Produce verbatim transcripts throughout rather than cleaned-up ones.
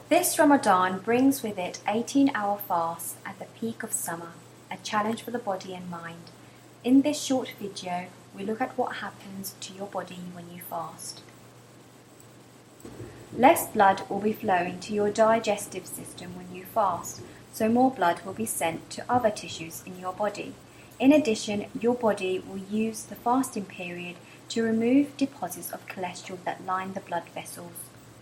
This Ramadan brings with it eighteen-hour fast at the peak of summer, a challenge for the body and mind. In this short video, we look at what happens to your body when you fast. Less blood will be flowing to your digestive system when you fast, so more blood will be sent to other tissues in your body. In addition, your body will use the fasting period to remove deposits of cholesterol that line the blood vessels.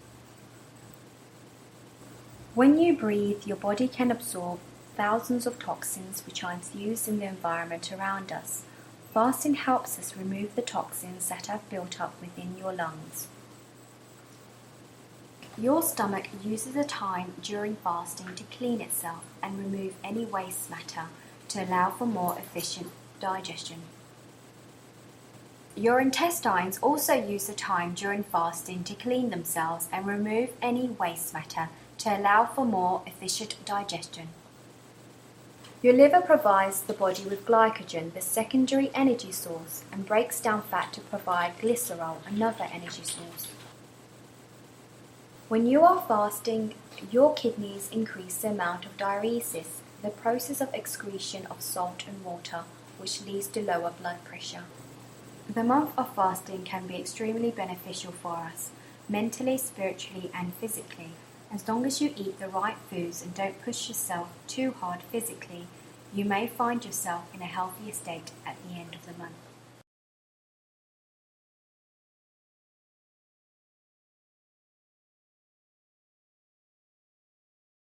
When you breathe, your body can absorb thousands of toxins which are infused in the environment around us. Fasting helps us remove the toxins that have built up within your lungs. Your stomach uses the time during fasting to clean itself and remove any waste matter to allow for more efficient digestion. Your intestines also use the time during fasting to clean themselves and remove any waste matter to allow for more efficient digestion. Your liver provides the body with glycogen, the secondary energy source, and breaks down fat to provide glycerol, another energy source. When you are fasting, your kidneys increase the amount of diuresis, the process of excretion of salt and water, which leads to lower blood pressure. The month of fasting can be extremely beneficial for us, mentally, spiritually, and physically. As long as you eat the right foods and don't push yourself too hard physically, you may find yourself in a healthier state at the end of the month.